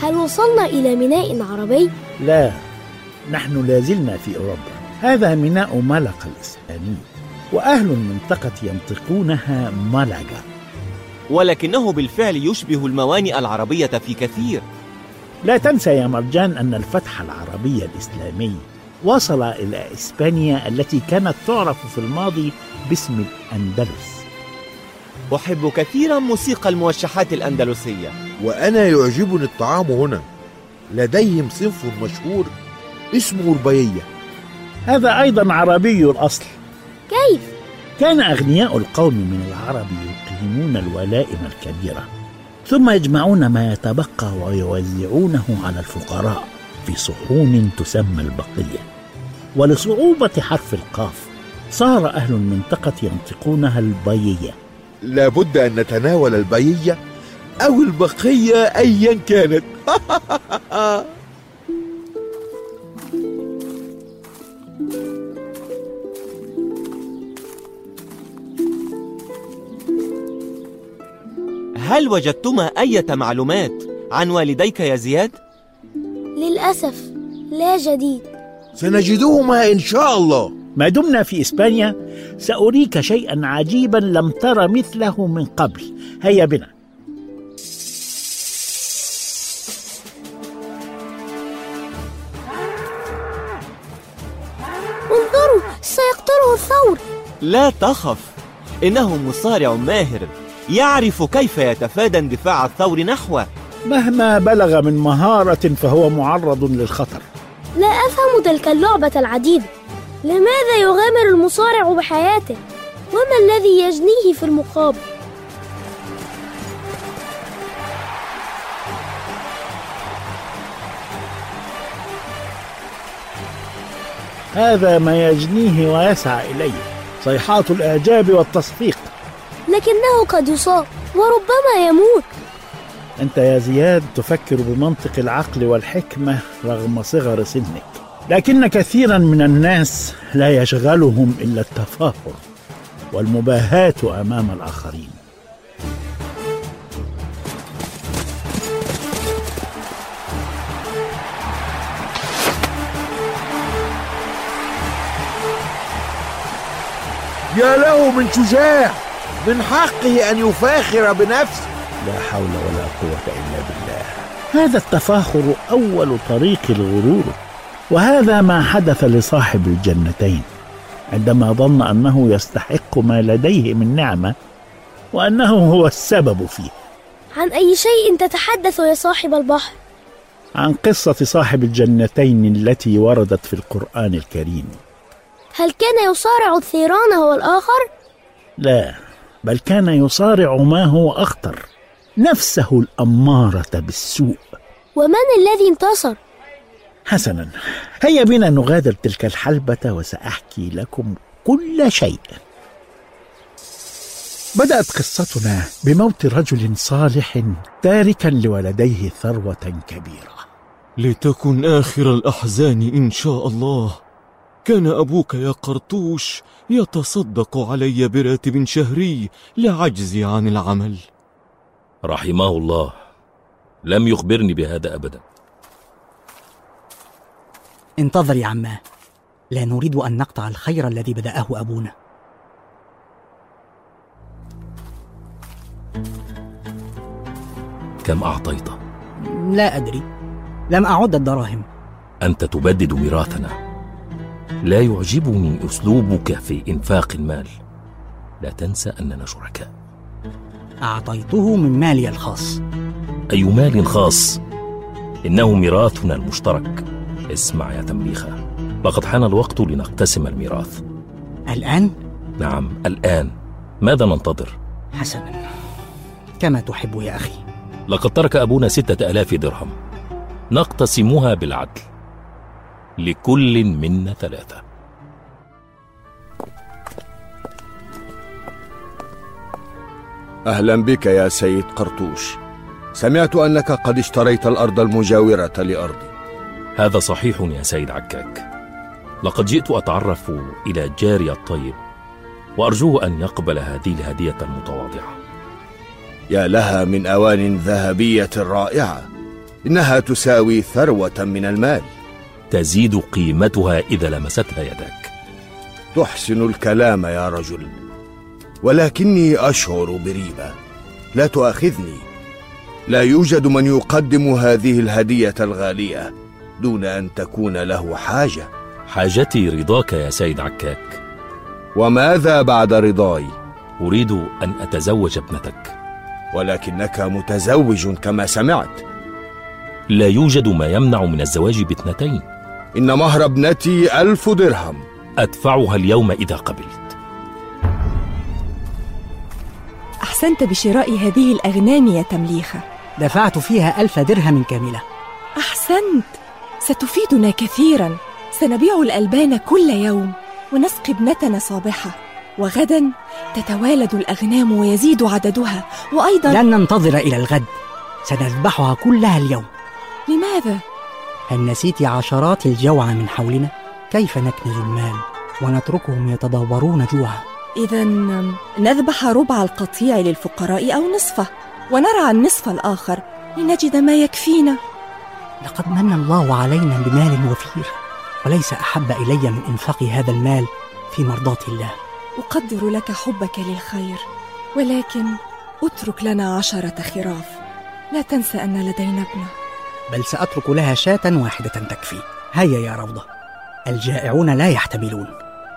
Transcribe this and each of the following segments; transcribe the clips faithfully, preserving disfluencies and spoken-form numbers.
هل وصلنا إلى ميناء عربي؟ لا، نحن لازلنا في أوروبا. هذا ميناء ملقا الإسباني، وأهل المنطقة ينطقونها مالاغا، ولكنه بالفعل يشبه الموانئ العربية في كثير. لا تنسى يا مرجان أن الفتح العربي الإسلامي وصل إلى إسبانيا التي كانت تعرف في الماضي باسم الأندلس. أحب كثيرا موسيقى الموشحات الأندلسية. وأنا يعجبني الطعام هنا، لديهم صنف مشهور اسمه البيية. هذا أيضا عربي الأصل. كيف؟ كان أغنياء القوم من العرب يقيمون الولائم الكبيرة، ثم يجمعون ما يتبقى ويوزعونه على الفقراء في صحون تسمى البقية. ولصعوبة حرف القاف صار أهل المنطقة ينطقونها البيية. لابد أن نتناول البيية أو البقية أيا كانت. هل وجدتما أي معلومات عن والديك يا زياد؟ للأسف لا جديد. سنجدهما إن شاء الله. ما دمنا في إسبانيا سأريك شيئا عجيبا لم تر مثله من قبل. هيا بنا. انظروا، سيقتله الثور. لا تخف، إنه مصارع ماهر يعرف كيف يتفادى اندفاع الثور نحوه. مهما بلغ من مهارة فهو معرض للخطر. لا أفهم تلك اللعبة العديدة. لماذا يغامر المصارع بحياته؟ وما الذي يجنيه في المقابل؟ هذا ما يجنيه ويسعى إليه، صيحات الإعجاب والتصفيق. لكنه قد يصاب وربما يموت. أنت يا زياد تفكر بمنطق العقل والحكمة رغم صغر سنك، لكن كثيرا من الناس لا يشغلهم إلا التفاخر والمباهاة أمام الآخرين. يا له من شجاع، من حقه أن يفاخر بنفسه. لا حول ولا قوة إلا بالله. هذا التفاخر أول طريق الغرور، وهذا ما حدث لصاحب الجنتين عندما ظن أنه يستحق ما لديه من نعمة وأنه هو السبب فيه. عن أي شيء تتحدث يا صاحب البحر؟ عن قصة صاحب الجنتين التي وردت في القرآن الكريم. هل كان يصارع الثيران هو الآخر؟ لا، بل كان يصارع ما هو أخطر، نفسه الأمارة بالسوء. ومن الذي انتصر؟ حسنا، هيا بنا نغادر تلك الحلبة وسأحكي لكم كل شيء. بدأت قصتنا بموت رجل صالح تاركا لولديه ثروة كبيرة. لتكن آخر الأحزان إن شاء الله. كان أبوك يا قرطوش يتصدق علي براتب شهري لعجزي عن العمل. رحمه الله، لم يخبرني بهذا أبدا. انتظر يا عماه، لا نريد أن نقطع الخير الذي بدأه أبونا. كم أعطيته؟ لا أدري، لم أعد الدراهم. أنت تبدد ميراثنا. لا يعجبني أسلوبك في إنفاق المال. لا تنسى أننا شركاء. أعطيته من مالي الخاص. أي مال خاص؟ إنه ميراثنا المشترك. اسمع يا تنبيخة، لقد حان الوقت لنقتسم الميراث. الآن؟ نعم الآن. ماذا ننتظر؟ حسنا، كما تحب يا أخي. لقد ترك أبونا ستة ألاف درهم، نقتسمها بالعدل، لكل منا ثلاثة. أهلا بك يا سيد قرطوش. سمعت أنك قد اشتريت الأرض المجاورة لأرضي. هذا صحيح يا سيد عكاك. لقد جئت أتعرف إلى جاري الطيب، وأرجوه أن يقبل هذه الهدية المتواضعة. يا لها من أوان ذهبية رائعة. إنها تساوي ثروة من المال. تزيد قيمتها إذا لمستها يدك. تحسن الكلام يا رجل، ولكني أشعر بريبة. لا تؤاخذني، لا يوجد من يقدم هذه الهدية الغالية دون أن تكون له حاجة. حاجتي رضاك يا سيد عكاك. وماذا بعد رضاي؟ أريد أن أتزوج ابنتك. ولكنك متزوج كما سمعت. لا يوجد ما يمنع من الزواج باثنتين. إن مهر ابنتي ألف درهم. أدفعها اليوم إذا قبلت. أحسنت بشراء هذه الأغنام يا تمليخة. دفعت فيها ألف درهم كاملة. أحسنت، ستفيدنا كثيرا. سنبيع الألبان كل يوم ونسقي ابنتنا صابحة، وغدا تتوالد الأغنام ويزيد عددها. وأيضا لن ننتظر إلى الغد، سنذبحها كلها اليوم. لماذا؟ هل نسيت عشرات الجوع من حولنا؟ كيف نكنز المال ونتركهم يتضورون جوعا؟ إذا نذبح ربع القطيع للفقراء أو نصفه، ونرعى النصف الآخر لنجد ما يكفينا. لقد من الله علينا بمال وفير، وليس أحب إلي من إنفاق هذا المال في مرضاة الله. أقدر لك حبك للخير، ولكن اترك لنا عشرة خراف. لا تنسى أن لدينا ابنة. بل سأترك لها شاة واحدة تكفي. هيا يا روضة، الجائعون لا يحتملون.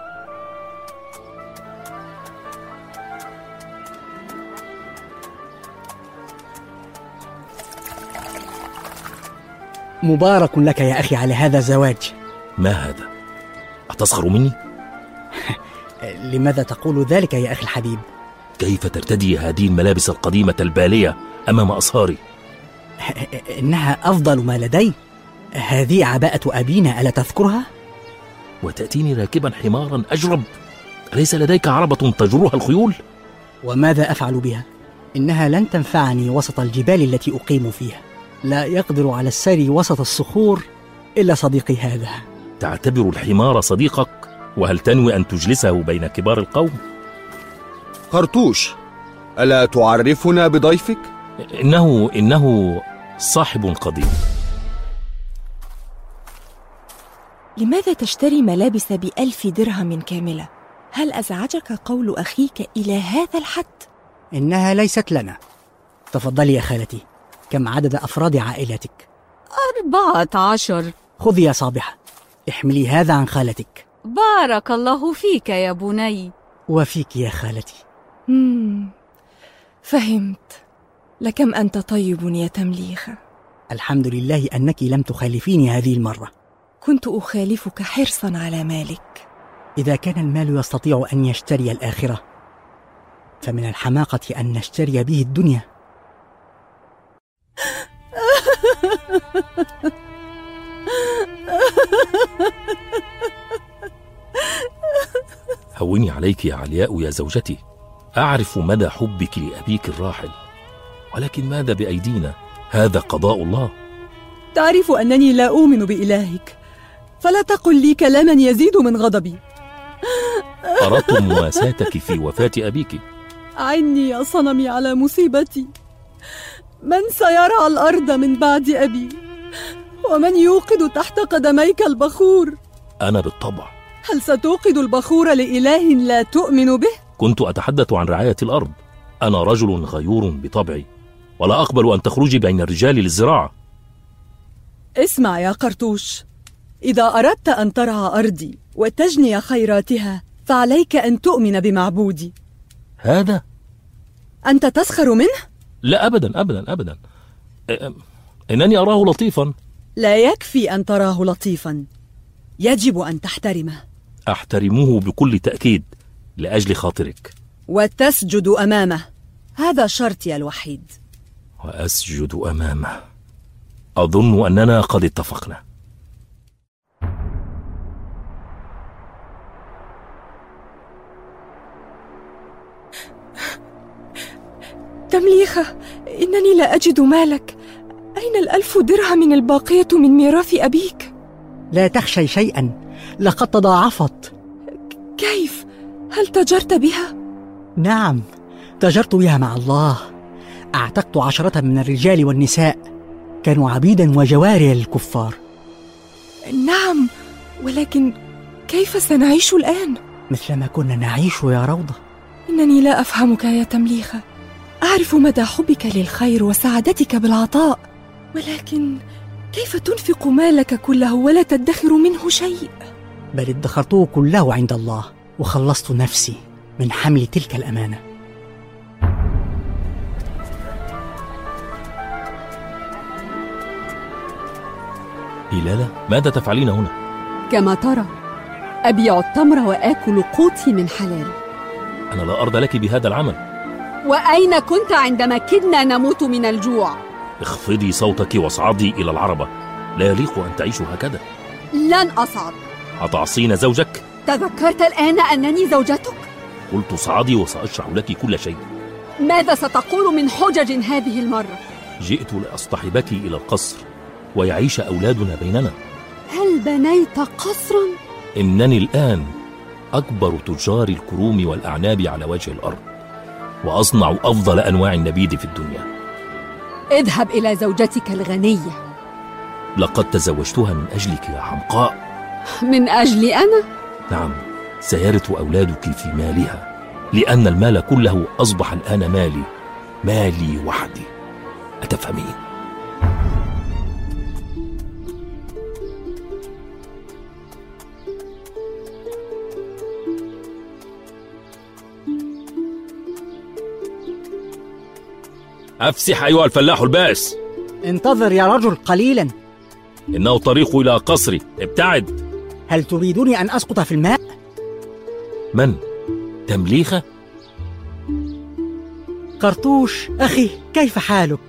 مبارك لك يا أخي على هذا الزواج. ما هذا؟ أتسخر مني؟ لماذا تقول ذلك يا أخي الحبيب؟ كيف ترتدي هذه الملابس القديمة البالية أمام أصهاري؟ إنها أفضل ما لدي. هذه عباءة أبينا، ألا تذكرها؟ وتأتيني راكبا حمارا أجرب؟ أليس لديك عربة تجرها الخيول؟ وماذا أفعل بها؟ إنها لن تنفعني وسط الجبال التي أقيم فيها. لا يقدر على السير وسط الصخور إلا صديقي هذا. تعتبر الحمار صديقك؟ وهل تنوي أن تجلسه بين كبار القوم؟ قرطوش، ألا تعرفنا بضيفك؟ إنه إنه صاحب قديم. لماذا تشتري ملابس بألف درهم كاملة؟ هل أزعجك قول أخيك إلى هذا الحد؟ إنها ليست لنا. تفضلي يا خالتي، كم عدد أفراد عائلتك؟ أربعة عشر. خذي يا صابحة، احملي هذا عن خالتك. بارك الله فيك يا بني. وفيك يا خالتي. مم. فهمت. لكم أنت طيب يا تمليخة. الحمد لله أنك لم تخالفيني هذه المرة. كنت أخالفك حرصا على مالك. إذا كان المال يستطيع أن يشتري الآخرة، فمن الحماقة أن نشتري به الدنيا. هوني عليك يا علياء يا زوجتي. أعرف مدى حبك لأبيك الراحل، ولكن ماذا بأيدينا؟ هذا قضاء الله. تعرف أنني لا أؤمن بإلهك، فلا تقل لي كلاما يزيد من غضبي. أردت مواساتك في وفاة أبيك. أعني يا صنمي على مصيبتي. من سيرعى الأرض من بعد أبي؟ ومن يوقد تحت قدميك البخور؟ أنا بالطبع. هل ستوقد البخور لإله لا تؤمن به؟ كنت أتحدث عن رعاية الأرض. أنا رجل غيور بطبعي، ولا أقبل أن تخرجي بين الرجال للزراعة. اسمع يا قرطوش، إذا أردت أن ترعى أرضي وتجني خيراتها فعليك أن تؤمن بمعبودي. هذا؟ أنت تسخر منه؟ لا أبدا أبدا أبدا، إنني أراه لطيفا. لا يكفي أن تراه لطيفا، يجب أن تحترمه. أحترمه بكل تأكيد لأجل خاطرك. وتسجد أمامه، هذا شرطي الوحيد. وأسجد أمامه. أظن أننا قد اتفقنا. تمليخة، إنني لا أجد مالك. أين الألف درهم الباقية من ميراث أبيك؟ لا تخشي شيئا، لقد تضاعفت. كيف؟ هل تجرت بها؟ نعم، تجرت بها مع الله. أعتقت عشرة من الرجال والنساء، كانوا عبيدا وجواري للكفار. نعم، ولكن كيف سنعيش الآن؟ مثلما كنا نعيش يا روضة. إنني لا أفهمك يا تمليخة. أعرف مدى حبك للخير وسعادتك بالعطاء، ولكن كيف تنفق مالك كله ولا تدخر منه شيء؟ بل ادخرته كله عند الله، وخلصت نفسي من حمل تلك الأمانة. هلالة، ماذا تفعلين هنا؟ كما ترى، أبيع التمر وآكل قوتي من حلال. أنا لا أرضى لك بهذا العمل. وأين كنت عندما كدنا نموت من الجوع؟ اخفضي صوتك واصعدي إلى العربة، لا يليق أن تعيشوا هكذا. لن أصعد. أتعصين زوجك؟ تذكرت الآن أنني زوجتك؟ قلت اصعدي وسأشرح لك كل شيء. ماذا ستقول من حجج هذه المرة؟ جئت لأصطحبك إلى القصر ويعيش أولادنا بيننا. هل بنيت قصرا؟ إنني الآن أكبر تجار الكروم والأعناب على وجه الأرض، وأصنع أفضل أنواع النبيذ في الدنيا. اذهب إلى زوجتك الغنية. لقد تزوجتها من أجلك يا حمقاء. من أجلي أنا؟ نعم، سيرث أولادك في مالها، لأن المال كله أصبح الآن مالي، مالي وحدي. أتفهمين؟ أفسح أيها الفلاح البائس. انتظر يا رجل قليلا، إنه الطريق إلى قصري، ابتعد. هل تريدني أن أسقط في الماء؟ من؟ تمليخة؟ قرطوش أخي، كيف حالك؟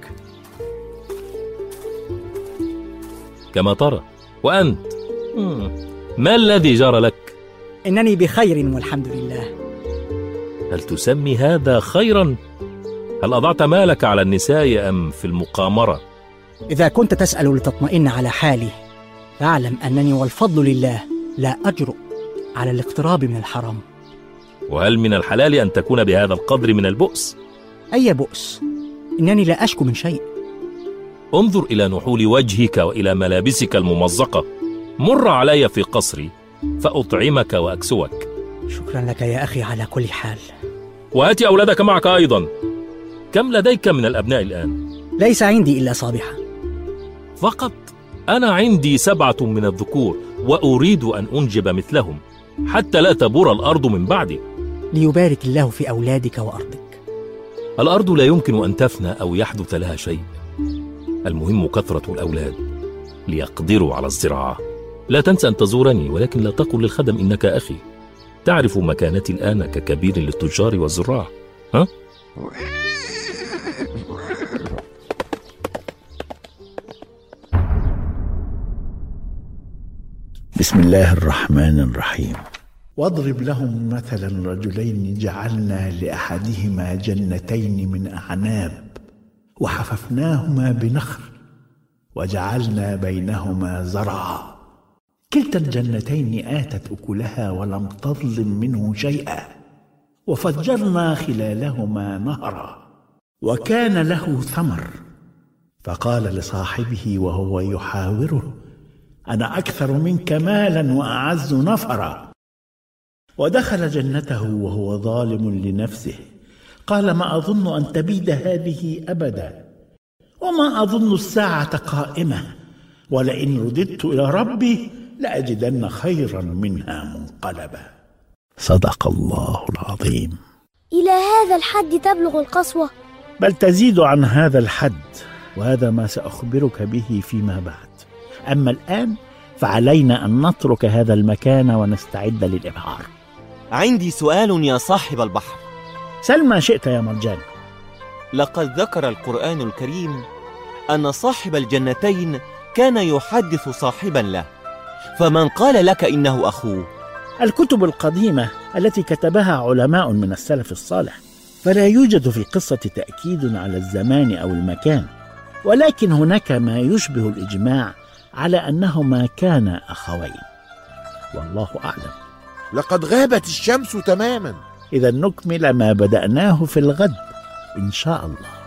كما ترى. وأنت؟ ما الذي جرى لك؟ إنني بخير والحمد لله. هل تسمي هذا خيرا؟ هل أضعت مالك على النساء أم في المقامرة؟ إذا كنت تسأل لتطمئن على حالي، فاعلم أنني والفضل لله لا أجرؤ على الاقتراب من الحرام. وهل من الحلال أن تكون بهذا القدر من البؤس؟ أي بؤس؟ إنني لا أشكو من شيء. انظر إلى نحول وجهك وإلى ملابسك الممزقة. مر علي في قصري فأطعمك وأكسوك. شكرا لك يا أخي على كل حال. وهات أولادك معك أيضا. كم لديك من الأبناء الآن؟ ليس عندي إلا صابحة فقط. أنا عندي سبعة من الذكور، وأريد أن أنجب مثلهم حتى لا تبور الأرض من بعدي. ليبارك الله في أولادك وأرضك. الأرض لا يمكن أن تفنى أو يحدث لها شيء، المهم كثرة الأولاد ليقدروا على الزراعة. لا تنسى أن تزورني، ولكن لا تقل للخدم إنك أخي. تعرف مكانتي الآن ككبير للتجار والزراع. ها؟ بسم الله الرحمن الرحيم. واضرب لهم مثلا رجلين جعلنا لأحدهما جنتين من أعناب وحففناهما بنخل وجعلنا بينهما زرعا كلتا الجنتين آتت أكلها ولم تظلم منه شيئا وفجرنا خلالهما نهرا وكان له ثمر فقال لصاحبه وهو يحاوره أنا أكثر منك مالا وأعز نفرا ودخل جنته وهو ظالم لنفسه قال ما أظن أن تبيد هذه أبدا وما أظن الساعة قائمة ولئن رددت إلى ربي لأجدن خيرا منها منقلبا. صدق الله العظيم. إلى هذا الحد تبلغ القسوة؟ بل تزيد عن هذا الحد، وهذا ما سأخبرك به فيما بعد. أما الآن فعلينا أن نترك هذا المكان ونستعد للإبحار. عندي سؤال يا صاحب البحر. سل ما شئت يا مرجان. لقد ذكر القرآن الكريم أن صاحب الجنتين كان يحدث صاحبا له، فمن قال لك إنه أخوه؟ الكتب القديمة التي كتبها علماء من السلف الصالح، فلا يوجد في القصة تأكيد على الزمان أو المكان، ولكن هناك ما يشبه الإجماع على أنهما كانا أخوين، والله أعلم. لقد غابت الشمس تماما. إذا نكمل ما بدأناه في الغد إن شاء الله.